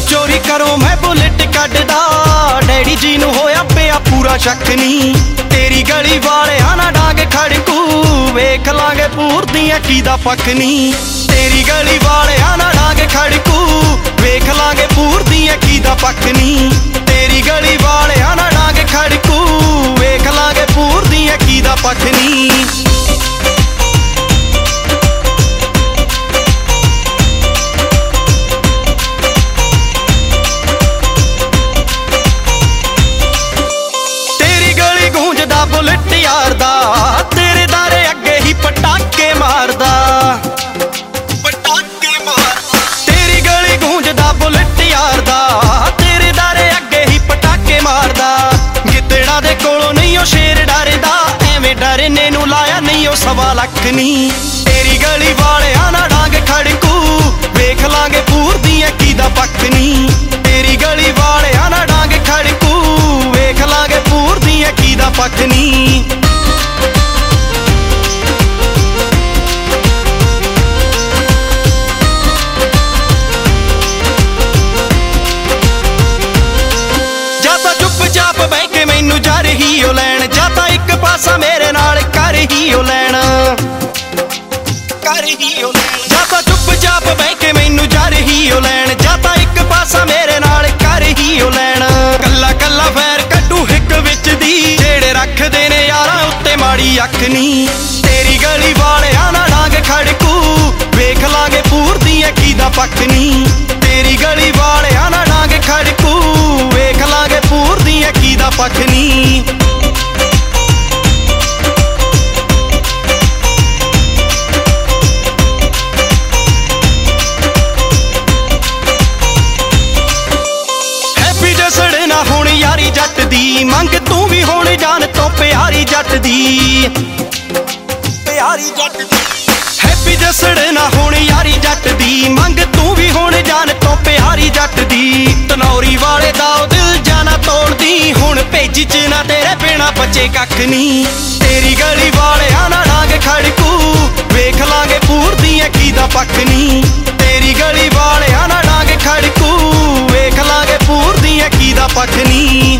चोरी करो मैं बुलेट कड्डदा, डैडी जी नूं होया पिया पूरा शक नी। तेरी गली वालियां ना डांग खड़कू, वेख लांगे पूर दियां कीदा पक्क नी। तेरी गली वालियां ना डांग खड़कू, वेख लांगे पूर दियां कीदा पक्क नी। तेरी गली वालियां ना डांग खड़कू, वेख लांगे पूर दियां कीदा पक्क नी। बुलेट यार दा तेरे दारे अगे ही पटाके मारदा, पटाके मारदा। तेरी गली गूंजदा बुलेट यार दा, तेरे दारे अगे ही पटाके मारदा। गिद्दड़ा दे कोलों नहीं ओ शेर डरदा, एवें डरने नूं लाया नहीं ओ 1.25 लाख नी। तेरी गली वालियां ना डांग खड़कू, वेख लांगे पूर दियां कीदा पक्क नी। तेरी गली वालियां ना डांग खड़कू, वेख लांगे पूर दियां कीदा पक्क नी। जाता चुपचाप बह के मैनू जा रही ओ लैन, जाता एक पासा मेरे नाल कर ही ओ लैन, कर ही ओ लैन। जाता चुपचाप बह के मैनू जा रही ओ लैन, जाता एक पासा मेरे नाल कर ही ओ लैन। कल्ला कल्ला फैर कड्डू हिक विच दी, जेड़े रखदे ने यारां उत्ते माड़ी अख नी। तेरी गली वालियां ना डांग खड़कू, वेख लांगे पूर दियां कीदा पक्क नी। तेरी गली वालियां ना डांग खड़कू, वेख लांगे पूर दियां कीदा पक्क नी। यारी जट दी मंग तू भी होण जान तो प्यारी जट दी, प्यारी जट दी। हैप्पी जसड़ ना होण यारी जट दी, मंग तू भी होण जान तो प्यारी जट दी। तनौरी वाले दा दिल जाना तोड़दी, हुण भेजी च ना तेरे बिना बचे कख नी। तेरी गली वालियां ना डांग खड़कू, वेख लांगे पूर दियां कीदा पक्क नी। तेरी गली वालियां ना डांग खड़कू, वेख लांगे पूर दियां कीदा पक्क नी।